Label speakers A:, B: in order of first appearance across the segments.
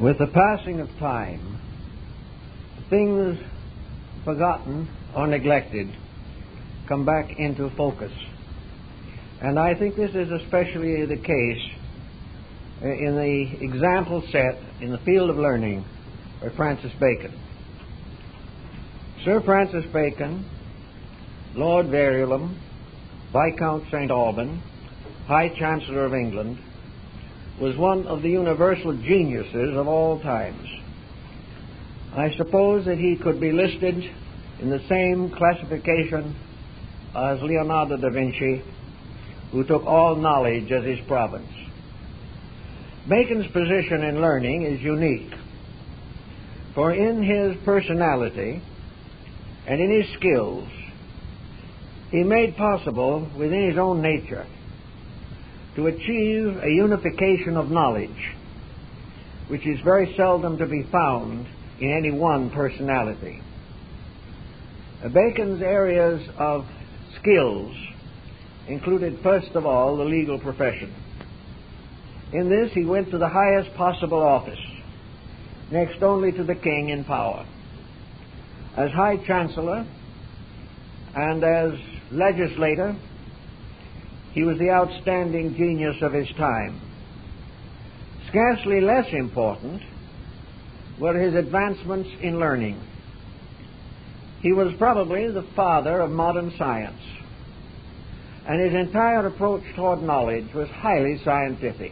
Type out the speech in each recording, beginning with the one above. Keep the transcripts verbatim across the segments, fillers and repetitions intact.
A: With the passing of time, things forgotten or neglected come back into focus. And I think this is especially the case in the example set in the field of learning by Francis Bacon. Sir Francis Bacon, Lord Verulam, Viscount Saint Alban, High Chancellor of England, was one of the universal geniuses of all times. I suppose that he could be listed in the same classification as Leonardo da Vinci, who took all knowledge as his province. Bacon's position in learning is unique, for in his personality and in his skills, he made possible within his own nature to achieve a unification of knowledge, which is very seldom to be found in any one personality. Bacon's areas of skills included, first of all, the legal profession. In this, he went to the highest possible office, next only to the king in power. As High Chancellor and as legislator, he was the outstanding genius of his time. Scarcely less important were his advancements in learning. He was probably the father of modern science, and his entire approach toward knowledge was highly scientific.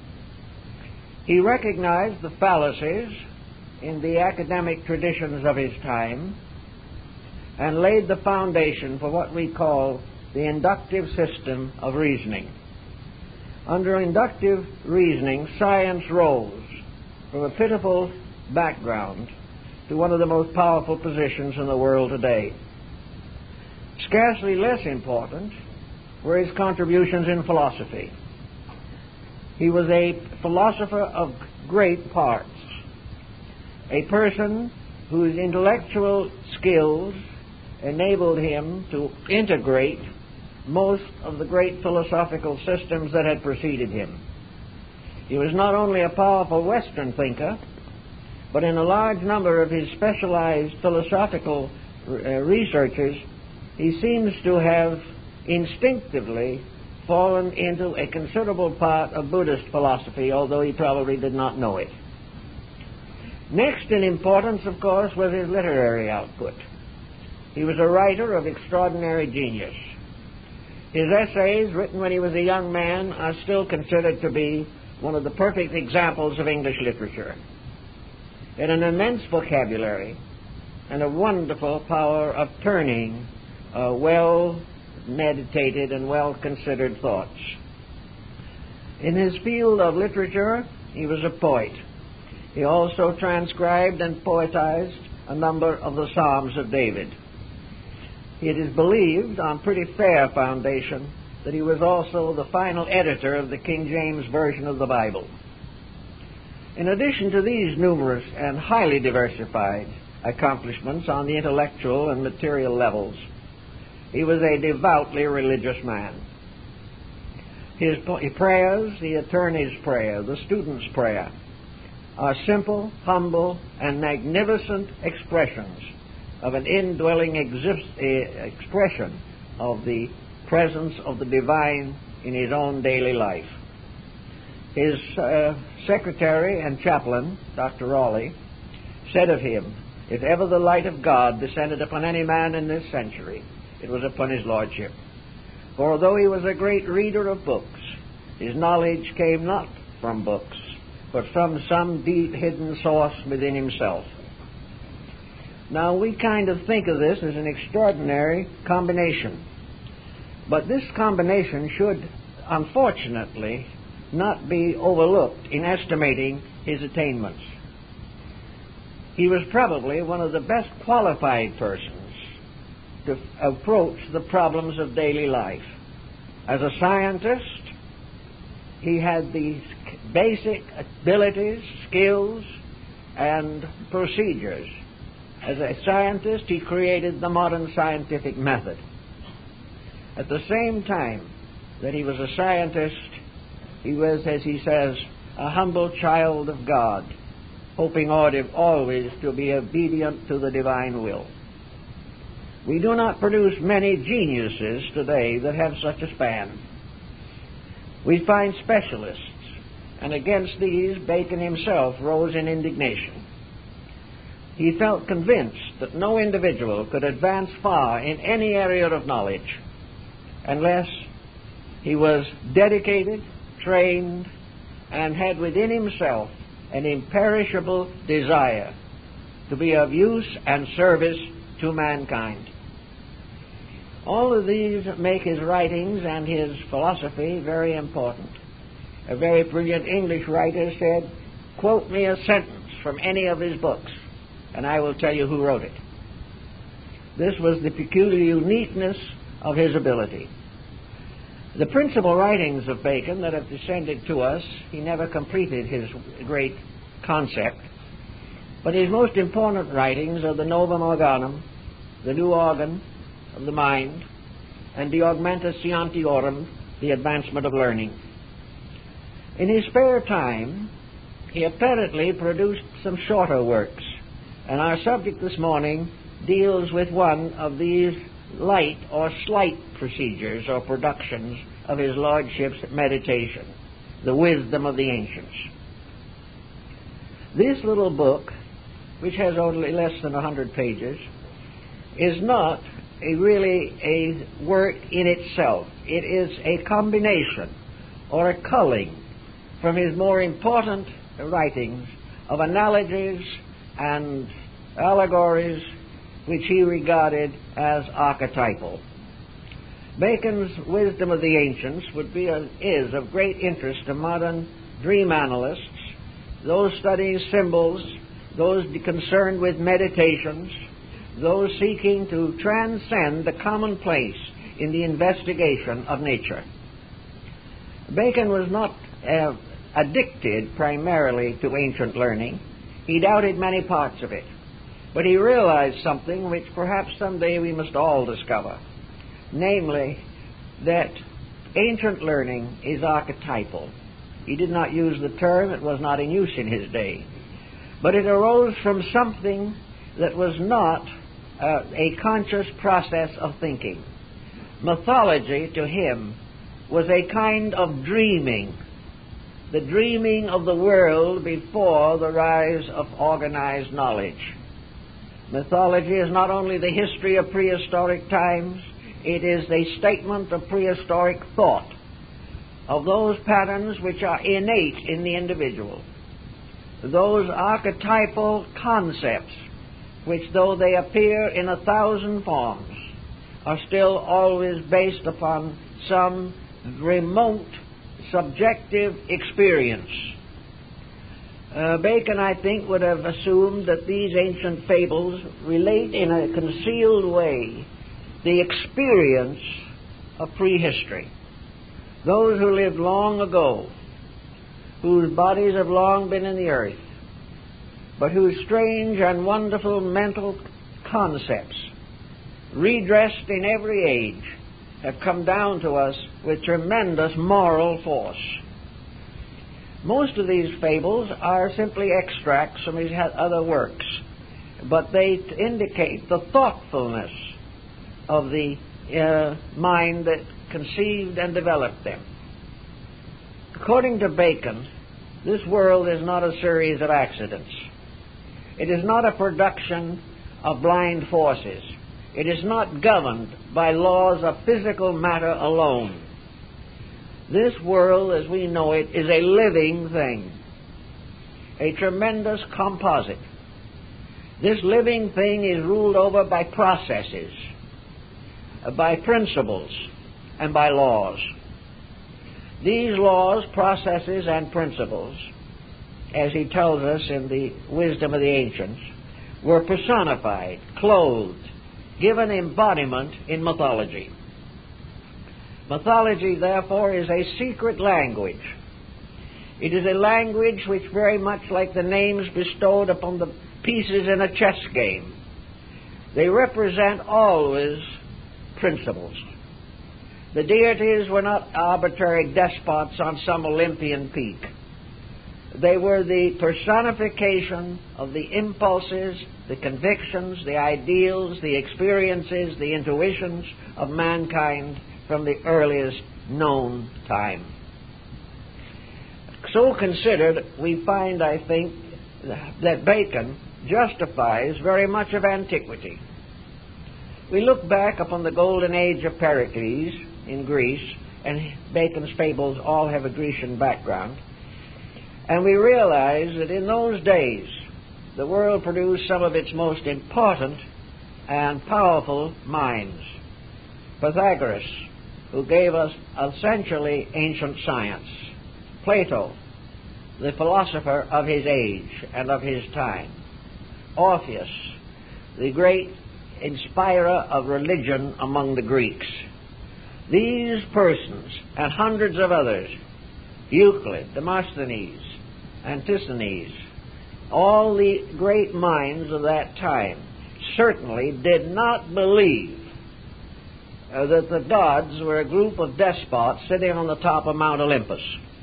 A: He recognized the fallacies in the academic traditions of his time and laid the foundation for what we call the inductive system of reasoning. Under inductive reasoning, science rose from a pitiful background to one of the most powerful positions in the world today. Scarcely less important were his contributions in philosophy. He was a philosopher of great parts, a person whose intellectual skills enabled him to integrate most of the great philosophical systems that had preceded him. He was not only a powerful Western thinker, but in a large number of his specialized philosophical uh, researches, he seems to have instinctively fallen into a considerable part of Buddhist philosophy, although he probably did not know it. Next in importance, of course, was his literary output. He was a writer of extraordinary genius. His essays, written when he was a young man, are still considered to be one of the perfect examples of English literature. He had an immense vocabulary and a wonderful power of turning uh, well-meditated and well-considered thoughts. In his field of literature, he was a poet. He also transcribed and poetized a number of the Psalms of David. It is believed, on pretty fair foundation, that he was also the final editor of the King James Version of the Bible. In addition to these numerous and highly diversified accomplishments on the intellectual and material levels, he was a devoutly religious man. His prayers, the attorney's prayer, the student's prayer, are simple, humble, and magnificent expressions of an indwelling exist, uh, expression of the presence of the divine in his own daily life. His uh, secretary and chaplain, Doctor Raleigh, said of him, "If ever the light of God descended upon any man in this century, it was upon his lordship. For although he was a great reader of books, his knowledge came not from books, but from some deep hidden source within himself." Now, we kind of think of this as an extraordinary combination. But this combination should, unfortunately, not be overlooked in estimating his attainments. He was probably one of the best qualified persons to f- approach the problems of daily life. As a scientist, he had the basic abilities, skills, and procedures. As a scientist, he created the modern scientific method. At the same time that he was a scientist, he was, as he says, a humble child of God, hoping always to be obedient to the divine will. We do not produce many geniuses today that have such a span. We find specialists, and against these Bacon himself rose in indignation. He felt convinced that no individual could advance far in any area of knowledge unless he was dedicated, trained, and had within himself an imperishable desire to be of use and service to mankind. All of these make his writings and his philosophy very important. A very brilliant English writer said, "Quote me a sentence from any of his books, and I will tell you who wrote it." This was the peculiar uniqueness of his ability. The principal writings of Bacon that have descended to us, he never completed his great concept, but his most important writings are the Novum Organum, the New Organ of the Mind, and De Augmenta Scientiorum, the Advancement of Learning. In his spare time, he apparently produced some shorter works, and our subject this morning deals with one of these light or slight procedures or productions of his Lordship's meditation, The Wisdom of the Ancients. This little book, which has only less than a hundred pages, is not a really a work in itself. It is a combination or a culling from his more important writings of analogies and allegories which he regarded as archetypal. Bacon's Wisdom of the Ancients would be a, is of great interest to modern dream analysts, those studying symbols, those concerned with meditations, those seeking to transcend the commonplace in the investigation of nature. Bacon was not uh, addicted primarily to ancient learning. He doubted many parts of it. But he realized something which perhaps someday we must all discover, namely that ancient learning is archetypal. He did not use the term, it was not in use in his day, but it arose from something that was not uh, a conscious process of thinking. Mythology to him was a kind of dreaming, the dreaming of the world before the rise of organized knowledge. Mythology is not only the history of prehistoric times, it is a statement of prehistoric thought, of those patterns which are innate in the individual, those archetypal concepts which, though they appear in a thousand forms, are still always based upon some remote subjective experience. Uh, Bacon, I think, would have assumed that these ancient fables relate in a concealed way the experience of prehistory. Those who lived long ago, whose bodies have long been in the earth, but whose strange and wonderful mental concepts, redressed in every age, have come down to us with tremendous moral force. Most of these fables are simply extracts from his other works, but they indicate the thoughtfulness of the uh, mind that conceived and developed them. According to Bacon, this world is not a series of accidents. It is not a production of blind forces. It is not governed by laws of physical matter alone. This world, as we know it, is a living thing, a tremendous composite. This living thing is ruled over by processes, by principles, and by laws. These laws, processes, and principles, as he tells us in the Wisdom of the Ancients, were personified, clothed, given embodiment in mythology. Mythology, therefore, is a secret language. It is a language which, very much like the names bestowed upon the pieces in a chess game, they represent always principles. The deities were not arbitrary despots on some Olympian peak. They were the personification of the impulses, the convictions, the ideals, the experiences, the intuitions of mankind from the earliest known time. So considered, we find, I think, that Bacon justifies very much of antiquity. We look back upon the golden age of Pericles in Greece, and Bacon's fables all have a Grecian background, and we realize that in those days the world produced some of its most important and powerful minds. Pythagoras, who gave us essentially ancient science. Plato, the philosopher of his age and of his time. Orpheus, the great inspirer of religion among the Greeks. These persons and hundreds of others, Euclid, Demosthenes, Antisthenes, all the great minds of that time certainly did not believe uh, that the gods were a group of despots sitting on the top of Mount Olympus.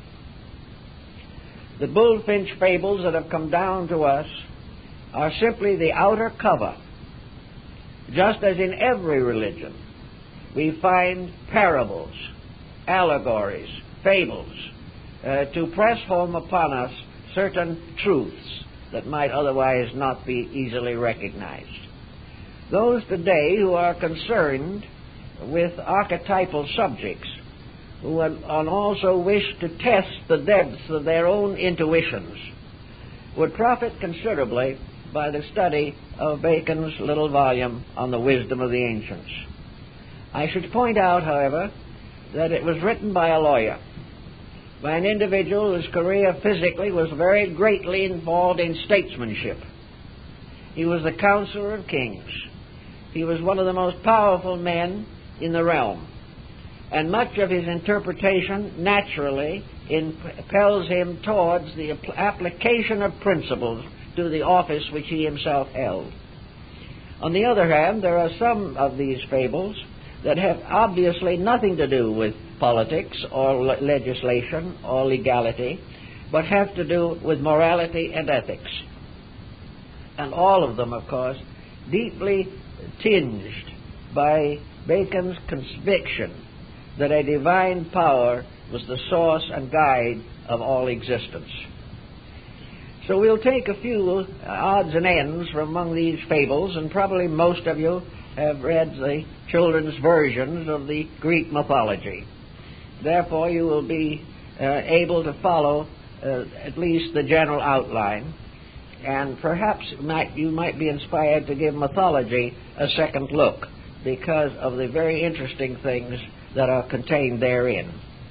A: The bullfinch fables that have come down to us are simply the outer cover. Just as in every religion, we find parables, allegories, fables, uh, to press home upon us certain truths that might otherwise not be easily recognized. Those today who are concerned with archetypal subjects, who also wish to test the depths of their own intuitions, would profit considerably by the study of Bacon's little volume on the wisdom of the ancients. I should point out, however, that it was written by a lawyer, by an individual whose career physically was very greatly involved in statesmanship. He was the counselor of kings. He was one of the most powerful men in the realm. And much of his interpretation naturally impels him towards the application of principles to the office which he himself held. On the other hand, there are some of these fables that have obviously nothing to do with politics or le- legislation or legality, but have to do with morality and ethics. And all of them, of course, deeply tinged by Bacon's conviction that a divine power was the source and guide of all existence. So we'll take a few odds and ends from among these fables, and probably most of you have read the children's versions of the Greek mythology. Therefore, you will be uh, able to follow uh, at least the general outline, and perhaps might, you might be inspired to give mythology a second look because of the very interesting things that are contained therein.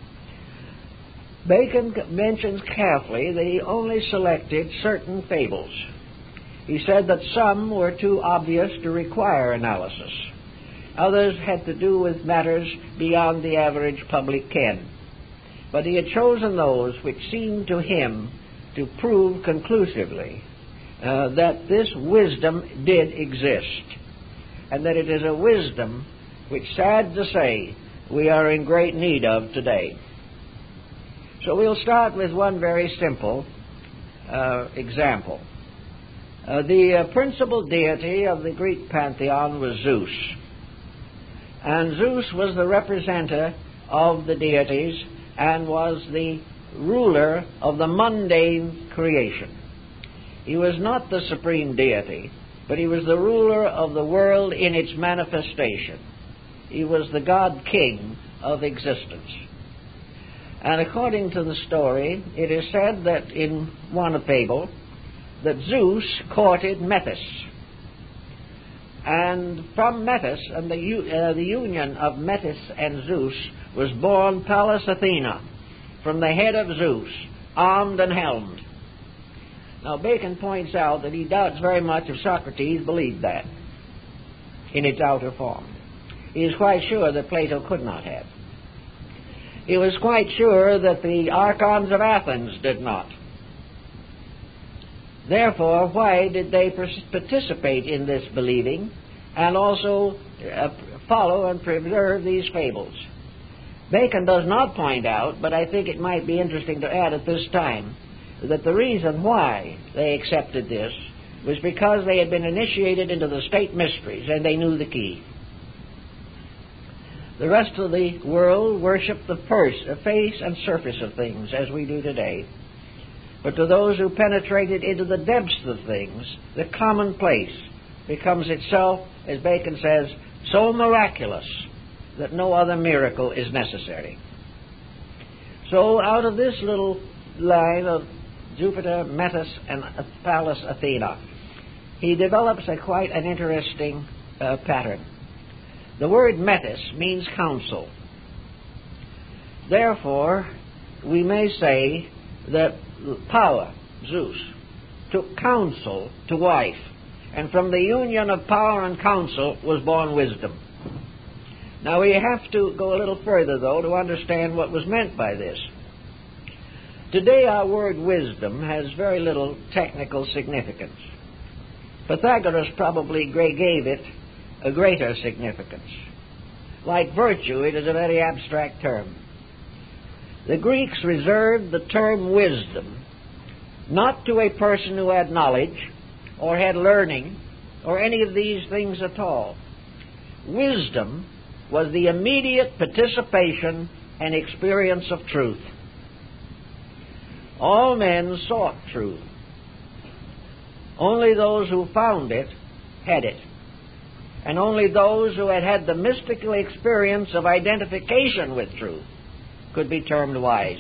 A: Bacon mentions carefully that he only selected certain fables. He said that some were too obvious to require analysis. Others had to do with matters beyond the average public ken. But he had chosen those which seemed to him to prove conclusively uh, that this wisdom did exist, and that it is a wisdom which, sad to say, we are in great need of today. So we'll start with one very simple uh, example. Uh, the uh, principal deity of the Greek pantheon was Zeus. And Zeus was the representative of the deities and was the ruler of the mundane creation. He was not the supreme deity, but he was the ruler of the world in its manifestation. He was the God-King of existence. And according to the story, it is said that in one fable, that Zeus courted Metis. And from Metis, and the, uh, the union of Metis and Zeus, was born Pallas Athena, from the head of Zeus, armed and helmed. Now, Bacon points out that he doubts very much if Socrates believed that in its outer form. He is quite sure that Plato could not have. He was quite sure that the archons of Athens did not. Therefore, why did they participate in this believing and also uh, follow and preserve these fables? Bacon does not point out, but I think it might be interesting to add at this time, that the reason why they accepted this was because they had been initiated into the state mysteries and they knew the key. The rest of the world worshiped the purse, the face and surface of things, as we do today. But to those who penetrated into the depths of things, the commonplace becomes itself, as Bacon says, so miraculous that no other miracle is necessary. So out of this little line of Jupiter, Metis, and Pallas Athena, he develops a quite an interesting uh, pattern. The word Metis means counsel. Therefore, we may say that power, Zeus, took counsel to wife, and from the union of power and counsel was born wisdom. Now we have to go a little further, though, to understand what was meant by this. Today our word wisdom has very little technical significance. Pythagoras probably gave it a greater significance. Like virtue, it is a very abstract term. The Greeks reserved the term wisdom not to a person who had knowledge or had learning or any of these things at all. Wisdom was the immediate participation and experience of truth. All men sought truth. Only those who found it had it. And only those who had had the mystical experience of identification with truth could be termed wise.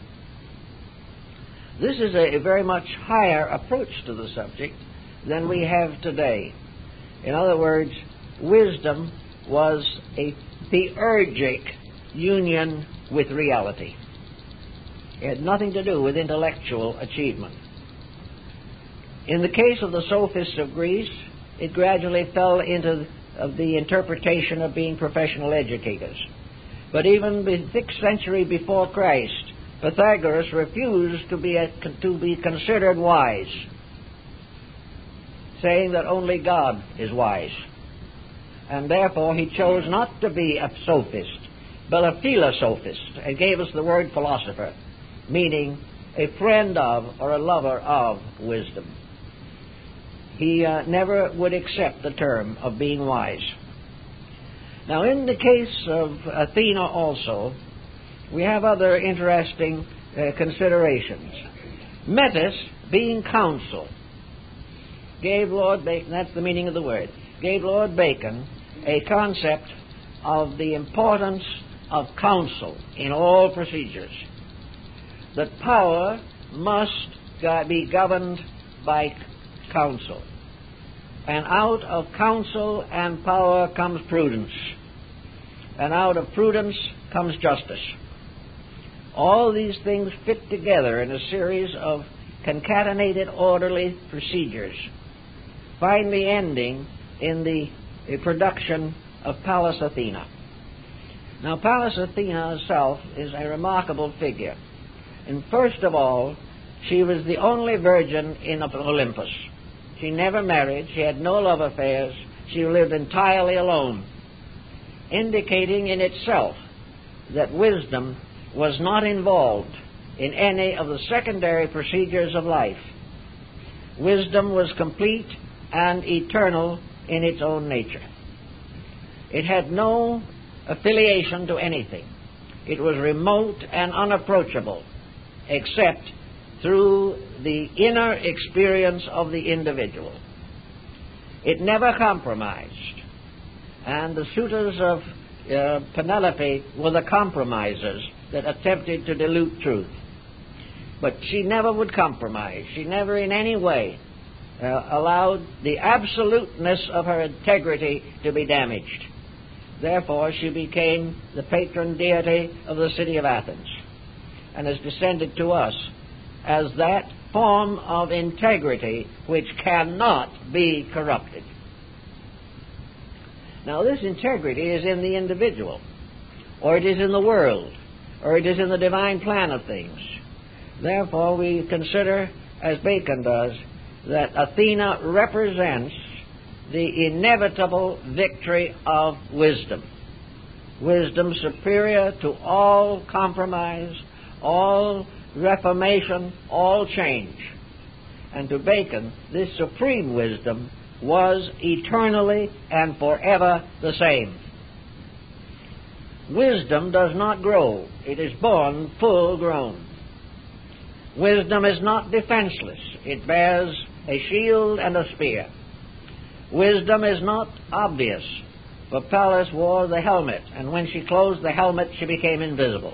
A: This is a very much higher approach to the subject than we have today. In other words, wisdom was a theurgic union with reality. It had nothing to do with intellectual achievement. In the case of the sophists of Greece, it gradually fell into of the interpretation of being professional educators. But even the sixth century before Christ, Pythagoras refused to be, a, to be considered wise, saying that only God is wise. And therefore he chose not to be a sophist, but a philosophist, and gave us the word philosopher, meaning a friend of or a lover of wisdom. He uh, never would accept the term of being wise. Now, in the case of Athena also, we have other interesting uh, considerations. Metis, being counsel, gave Lord Bacon, that's the meaning of the word, gave Lord Bacon a concept of the importance of counsel in all procedures. That power must be governed by counsel. And out of counsel and power comes prudence. And out of prudence comes justice. All these things fit together in a series of concatenated, orderly procedures, finally ending in the, the production of Pallas Athena. Now, Pallas Athena herself is a remarkable figure. And first of all, she was the only virgin in Olympus. She never married. She had no love affairs. She lived entirely alone, indicating in itself that wisdom was not involved in any of the secondary procedures of life. Wisdom was complete and eternal in its own nature. It had no affiliation to anything. It was remote and unapproachable, except through the inner experience of the individual. It never compromised. And the suitors of uh, Penelope were the compromisers that attempted to dilute truth. But she never would compromise. She never in any way uh, allowed the absoluteness of her integrity to be damaged. Therefore, she became the patron deity of the city of Athens, and has descended to us as that form of integrity which cannot be corrupted. Now, this integrity is in the individual, or it is in the world, or it is in the divine plan of things. Therefore, we consider, as Bacon does, that Athena represents the inevitable victory of wisdom. Wisdom superior to all compromise, all reformation, all change. And to Bacon, this supreme wisdom was eternally and forever the same. Wisdom does not grow. It is born full grown. Wisdom is not defenseless. It bears a shield and a spear. Wisdom is not obvious, for Pallas wore the helmet, and when she closed the helmet, she became invisible.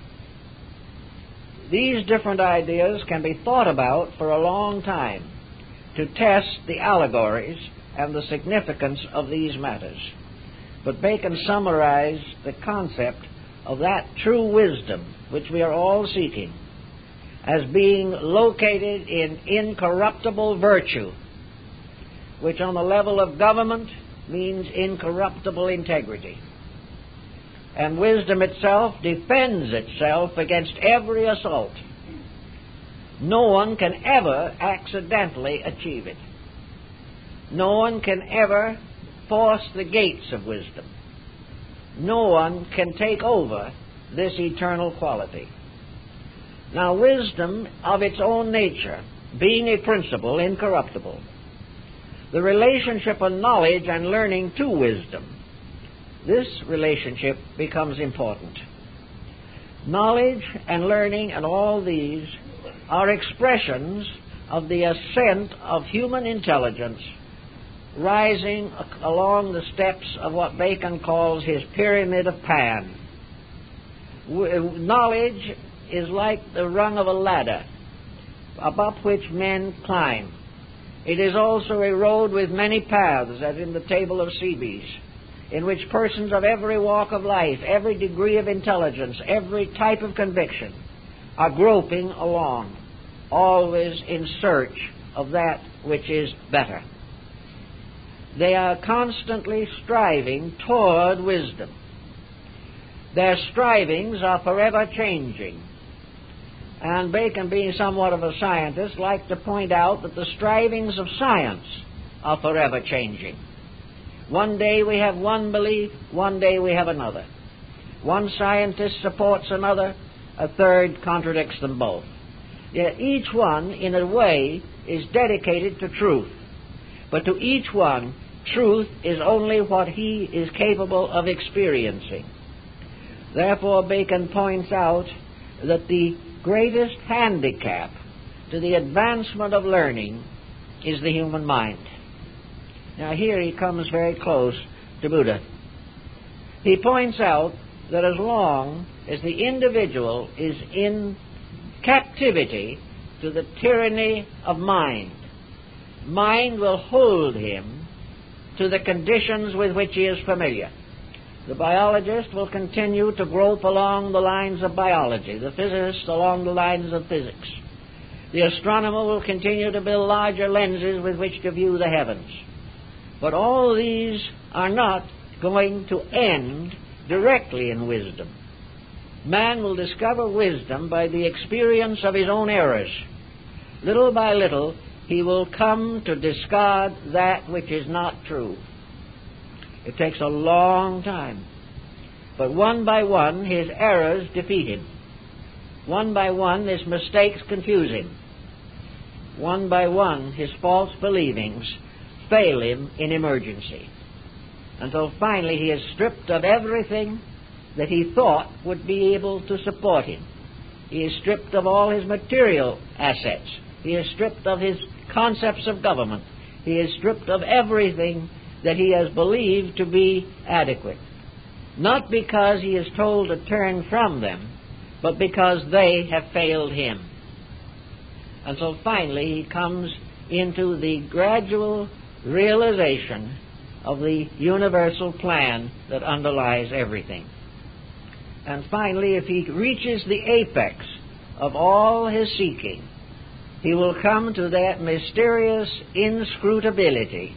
A: These different ideas can be thought about for a long time to test the allegories and the significance of these matters. But Bacon summarized the concept of that true wisdom which we are all seeking as being located in incorruptible virtue, which on the level of government means incorruptible integrity. And wisdom itself defends itself against every assault. No one can ever accidentally achieve it. No one can ever force the gates of wisdom. No one can take over this eternal quality. Now, wisdom of its own nature, being a principle incorruptible, the relationship of knowledge and learning to wisdom, this relationship becomes important. Knowledge and learning and all these are expressions of the ascent of human intelligence rising along the steps of what Bacon calls his pyramid of Pan. Knowledge is like the rung of a ladder up which men climb. It is also a road with many paths, as in the Table of Cebes, in which persons of every walk of life, every degree of intelligence, every type of conviction are groping along, always in search of that which is better. They are constantly striving toward wisdom. Their strivings are forever changing. And Bacon, being somewhat of a scientist, liked to point out that the strivings of science are forever changing. One day we have one belief, one day we have another. One scientist supports another, a third contradicts them both. Yet each one, in a way, is dedicated to truth. But to each one, truth is only what he is capable of experiencing. Therefore, Bacon points out that the greatest handicap to the advancement of learning is the human mind. Now here he comes very close to Buddha. He points out that as long as the individual is in captivity to the tyranny of mind, mind will hold him to the conditions with which he is familiar. The biologist will continue to grope along the lines of biology, the physicist along the lines of physics. The astronomer will continue to build larger lenses with which to view the heavens. But all these are not going to end directly in wisdom. Man will discover wisdom by the experience of his own errors. Little by little, he will come to discard that which is not true. It takes a long time. But one by one, his errors defeat him. One by one, his mistakes confuse him. One by one, his false believings fail him in emergency. Until finally he is stripped of everything that he thought would be able to support him. He is stripped of all his material assets. He is stripped of his concepts of government. He is stripped of everything that he has believed to be adequate. Not because he is told to turn from them, but because they have failed him. Until finally he comes into the gradual realization of the universal plan that underlies everything. And finally, if he reaches the apex of all his seeking, he will come to that mysterious inscrutability,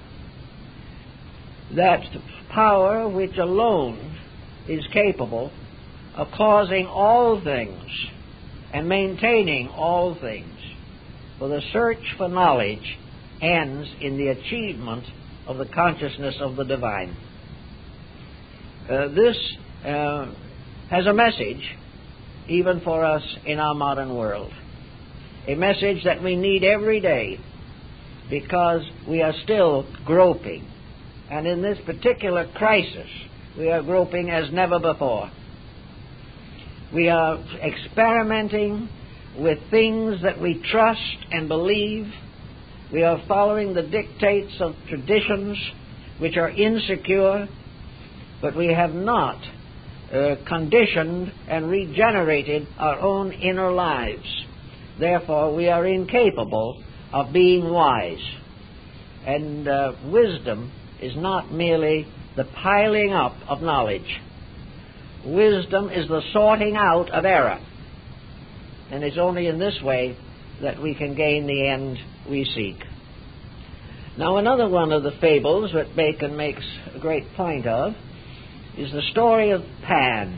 A: that power which alone is capable of causing all things and maintaining all things. For the search for knowledge ends in the achievement of the consciousness of the divine. Uh, this uh, has a message even for us in our modern world. A message that we need every day because we are still groping. And in this particular crisis, we are groping as never before. We are experimenting with things that we trust and believe. We are following the dictates of traditions which are insecure, but we have not uh, conditioned and regenerated our own inner lives. Therefore, we are incapable of being wise. And uh, wisdom is not merely the piling up of knowledge. Wisdom is the sorting out of error. And it's only in this way that we can gain the end we seek. Now, another one of the fables that Bacon makes a great point of is the story of Pan.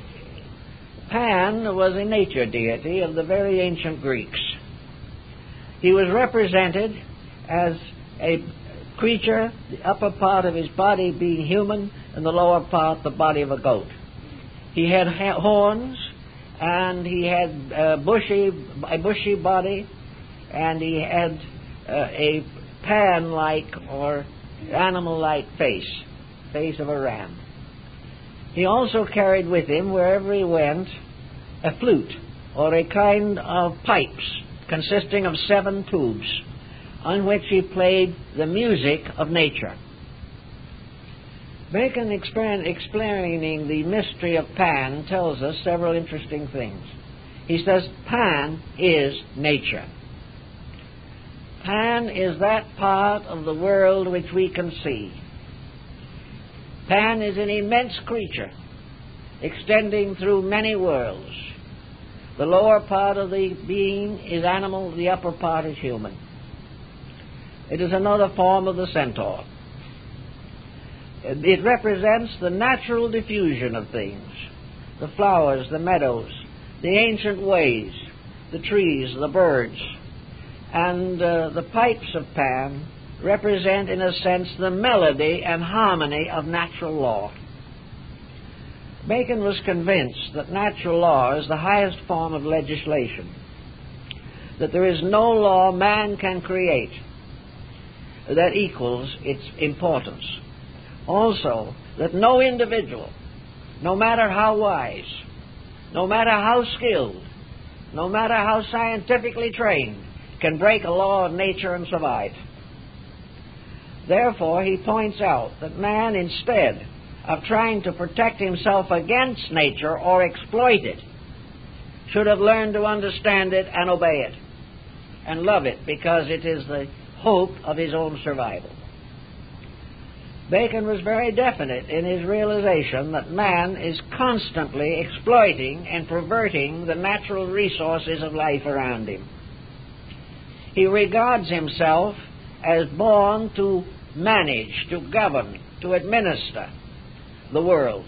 A: Pan was a nature deity of the very ancient Greeks. He was represented as a creature, the upper part of his body being human and the lower part the body of a goat. He had ha- horns, and he had a bushy, a bushy body, and he had uh, a pan-like or animal-like face, face of a ram. He also carried with him, wherever he went, a flute, or a kind of pipes consisting of seven tubes, on which he played the music of nature. Bacon, explaining the mystery of Pan, tells us several interesting things. He says, Pan is nature. Pan is that part of the world which we can see. Pan is an immense creature, extending through many worlds. The lower part of the being is animal, the upper part is human. It is another form of the centaur. It represents the natural diffusion of things, the flowers, the meadows, the ancient ways, the trees, the birds. And uh, the pipes of Pan represent, in a sense, the melody and harmony of natural law. Bacon was convinced that natural law is the highest form of legislation, that there is no law man can create that equals its importance. Also, that no individual, no matter how wise, no matter how skilled, no matter how scientifically trained, can break a law of nature and survive. Therefore, he points out that man, instead of trying to protect himself against nature or exploit it, should have learned to understand it and obey it and love it, because it is the hope of his own survival. Bacon was very definite in his realization that man is constantly exploiting and perverting the natural resources of life around him. He regards himself as born to manage, to govern, to administer the world.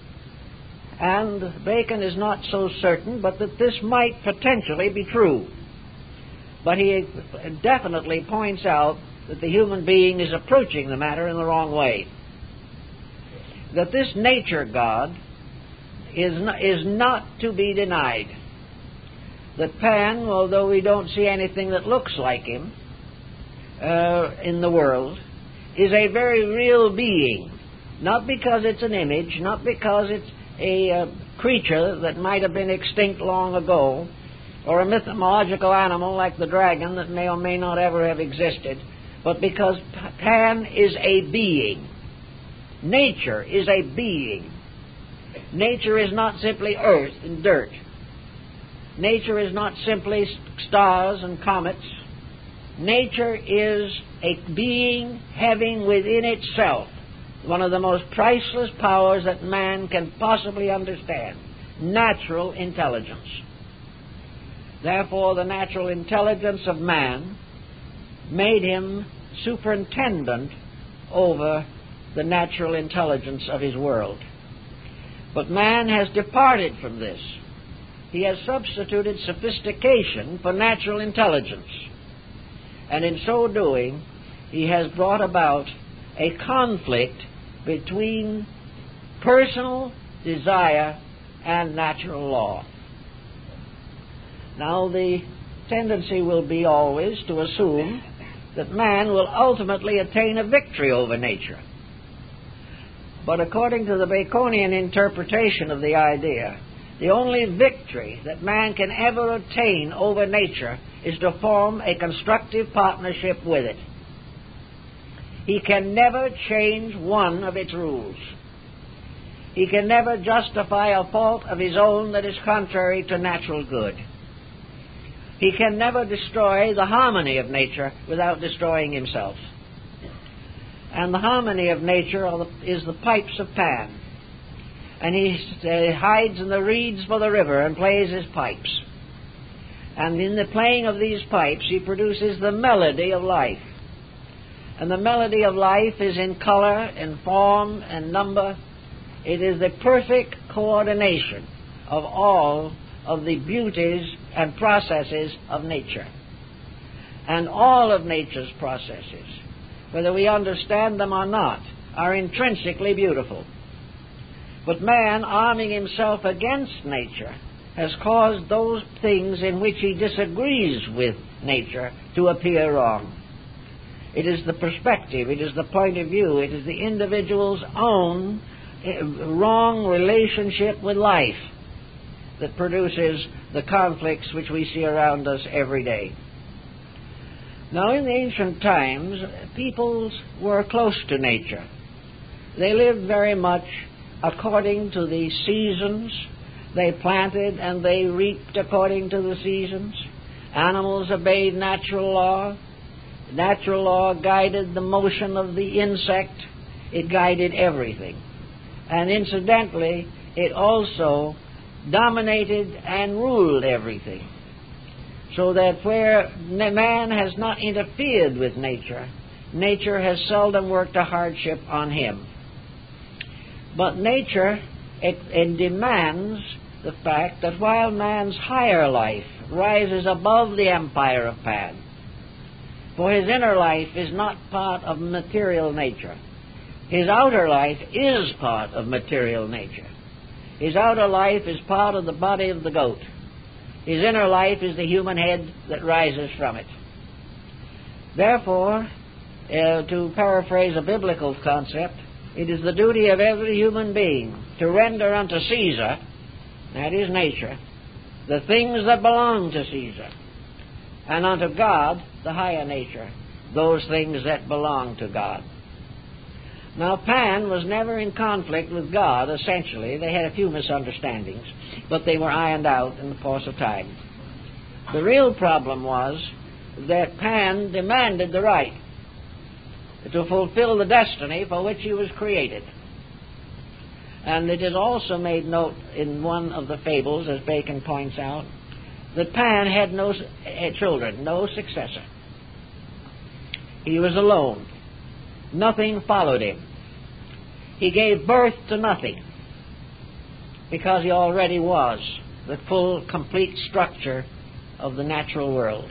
A: And Bacon is not so certain but that this might potentially be true. But he definitely points out that the human being is approaching the matter in the wrong way. That this nature God is not, is not to be denied. That Pan, although we don't see anything that looks like him uh, in the world, is a very real being. Not because it's an image, not because it's a uh, creature that might have been extinct long ago, or a mythological animal like the dragon that may or may not ever have existed, but because Pan is a being. Nature is a being. Nature is not simply earth and dirt. Nature is not simply stars and comets. Nature is a being having within itself one of the most priceless powers that man can possibly understand, natural intelligence. Therefore, the natural intelligence of man made him superintendent over the natural intelligence of his world. But man has departed from this. He has substituted sophistication for natural intelligence. And in so doing, he has brought about a conflict between personal desire and natural law. Now, the tendency will be always to assume that man will ultimately attain a victory over nature. But according to the Baconian interpretation of the idea, the only victory that man can ever attain over nature is to form a constructive partnership with it. He can never change one of its rules. He can never justify a fault of his own that is contrary to natural good. He can never destroy the harmony of nature without destroying himself. And the harmony of nature are the, is the pipes of Pan. And he uh, hides in the reeds by the river and plays his pipes. And in the playing of these pipes, he produces the melody of life. And the melody of life is in color, and form, and number. It is the perfect coordination of all of the beauties and processes of nature. And all of nature's processes, whether we understand them or not, are intrinsically beautiful. But man, arming himself against nature, has caused those things in which he disagrees with nature to appear wrong. It is the perspective, it is the point of view, it is the individual's own wrong relationship with life that produces the conflicts which we see around us every day. Now, in the ancient times, peoples were close to nature. They lived very much according to the seasons. They planted and they reaped according to the seasons. Animals obeyed natural law. Natural law guided the motion of the insect. It guided everything. And incidentally, it also dominated and ruled everything. So that where man has not interfered with nature, nature has seldom worked a hardship on him. But nature, it, it demands the fact that while man's higher life rises above the empire of Pan, for his inner life is not part of material nature. His outer life is part of material nature. His outer life is part of the body of the goat. His inner life is the human head that rises from it. Therefore, uh, to paraphrase a biblical concept, it is the duty of every human being to render unto Caesar, that is nature, the things that belong to Caesar, and unto God, the higher nature, those things that belong to God. Now, Pan was never in conflict with God, essentially. They had a few misunderstandings, but they were ironed out in the course of time. The real problem was that Pan demanded the right to fulfill the destiny for which he was created. And it is also made note in one of the fables, as Bacon points out, that Pan had no children, no successor. He was alone. Nothing followed him. He gave birth to nothing because he already was the full, complete structure of the natural world.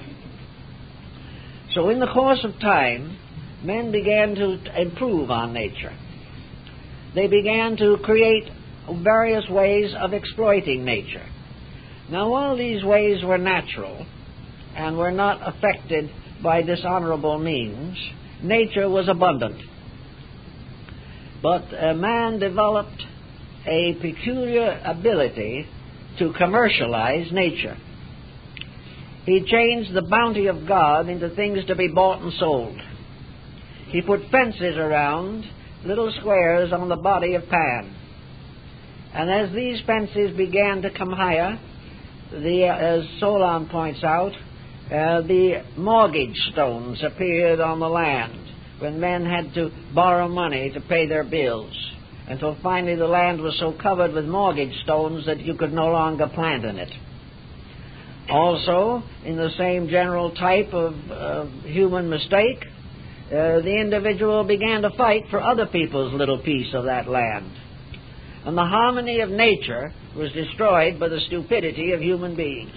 A: So in the course of time, men began to improve on nature. They began to create various ways of exploiting nature. Now, while these ways were natural and were not affected by dishonorable means, nature was abundant. But uh, man developed a peculiar ability to commercialize nature. He changed the bounty of God into things to be bought and sold. He put fences around little squares on the body of Pan. And as these fences began to come higher, the, as Solon points out, uh, the mortgage stones appeared on the land when men had to borrow money to pay their bills, until finally the land was so covered with mortgage stones that you could no longer plant in it. Also, in the same general type of uh, human mistake, uh, the individual began to fight for other people's little piece of that land. And the harmony of nature was destroyed by the stupidity of human beings.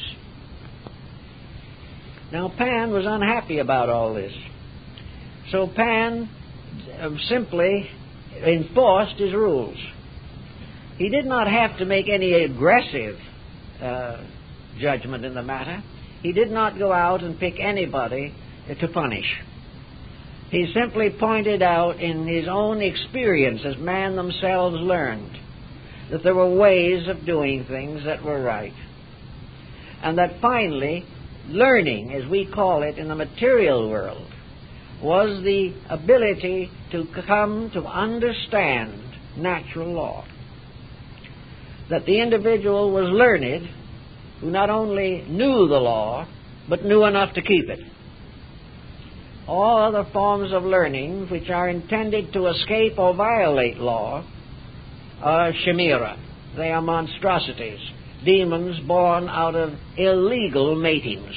A: Now, Pan was unhappy about all this. So Pan uh, simply enforced his rules. He did not have to make any aggressive uh, judgment in the matter. He did not go out and pick anybody to punish. He simply pointed out in his own experience, as man themselves learned, that there were ways of doing things that were right. And that finally, learning, as we call it in the material world, was the ability to come to understand natural law. That the individual was learned who not only knew the law, but knew enough to keep it. All other forms of learning which are intended to escape or violate law are chimera. They are monstrosities, demons born out of illegal matings.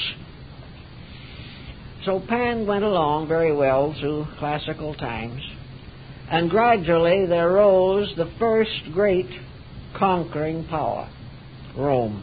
A: So Pan went along very well through classical times, and gradually there rose the first great conquering power, Rome.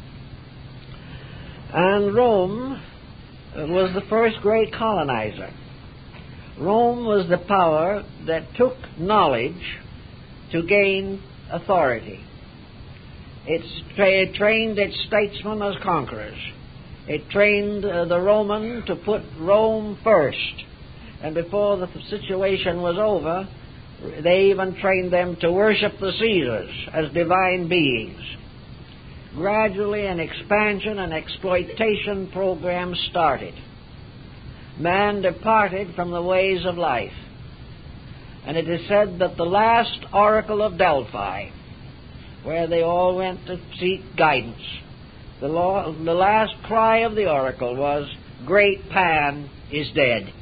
A: And Rome was the first great colonizer. Rome was the power that took knowledge to gain authority. It tra- trained its statesmen as conquerors. It trained uh, the Roman to put Rome first. And before the situation was over, they even trained them to worship the Caesars as divine beings. Gradually an expansion and exploitation program started. Man departed from the ways of life. And it is said that the last oracle of Delphi, where they all went to seek guidance, the, law, the last cry of the oracle was, "Great Pan is dead."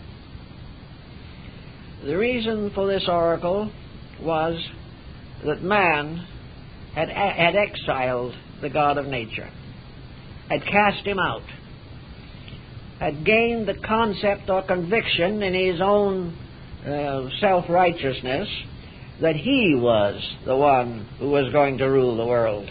A: The reason for this oracle was that man had, had exiled the God of nature, had cast him out, had gained the concept or conviction in his own uh, self-righteousness that he was the one who was going to rule the world.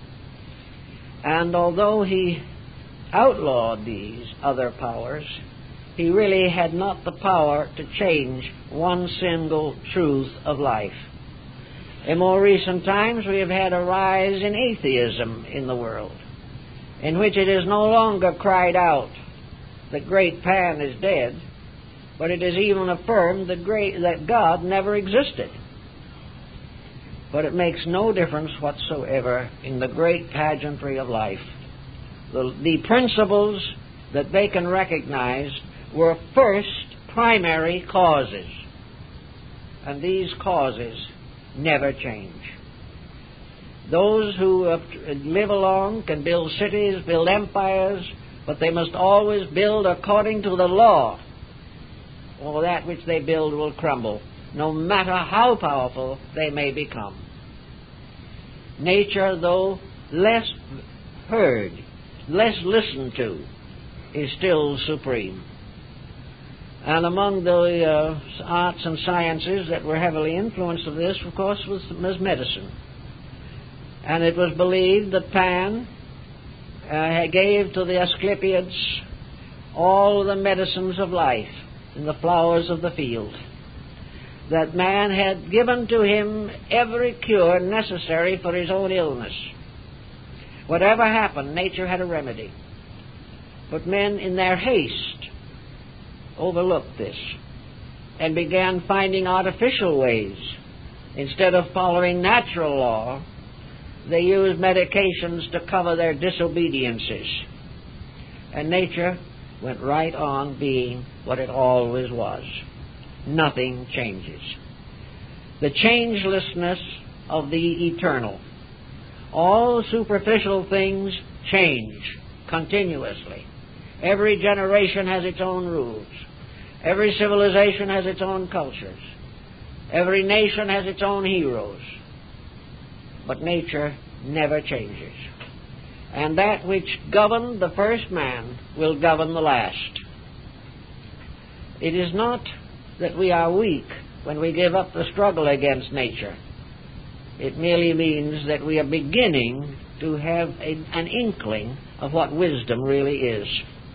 A: And although he outlawed these other powers, he really had not the power to change one single truth of life. In more recent times, we have had a rise in atheism in the world, in which it is no longer cried out that great Pan is dead, but it is even affirmed that, great, that God never existed. But it makes no difference whatsoever in the great pageantry of life. The, the principles that they can recognize were first primary causes, and these causes never change. Those who uh, live along can build cities, build empires, but they must always build according to the law, or that which they build will crumble, no matter how powerful they may become. Nature, though less heard, less listened to, is still supreme. And among the uh, arts and sciences that were heavily influenced of this, of course, was, was medicine. And it was believed that Pan uh, gave to the Asclepiads all the medicines of life and the flowers of the field. That man had given to him every cure necessary for his own illness. Whatever happened, nature had a remedy. But men, in their haste, overlooked this and began finding artificial ways. Instead of following natural law, they used medications to cover their disobediences. And nature went right on being what it always was. Nothing changes. The changelessness of the eternal. All superficial things change continuously. Every generation has its own rules. Every civilization has its own cultures. Every nation has its own heroes. But nature never changes. And that which governed the first man will govern the last. It is not that we are weak when we give up the struggle against nature. It merely means that we are beginning to have a, an inkling of what wisdom really is.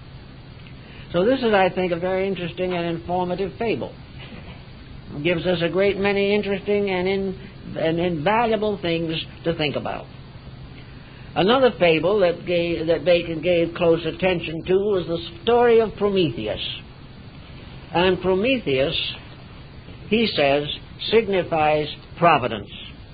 A: So this is, I think, a very interesting and informative fable. It gives us a great many interesting and, in, and invaluable things to think about. Another fable that, gave, that Bacon gave close attention to was the story of Prometheus. And Prometheus, he says, signifies providence.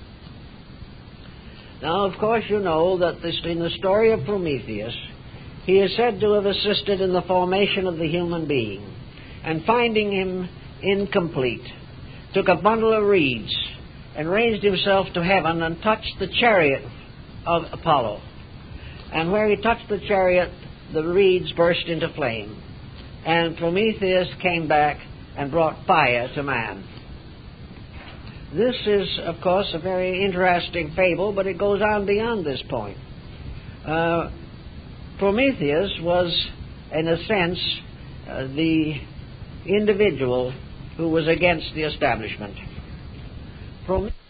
A: Now, of course, you know that this, in the story of Prometheus, he is said to have assisted in the formation of the human being, and finding him incomplete, took a bundle of reeds and raised himself to heaven and touched the chariot of Apollo. And where he touched the chariot, the reeds burst into flame. And Prometheus came back and brought fire to man. This is, of course, a very interesting fable, but it goes on beyond this point. Uh, Prometheus was, in a sense, uh, the individual who was against the establishment. Prometheus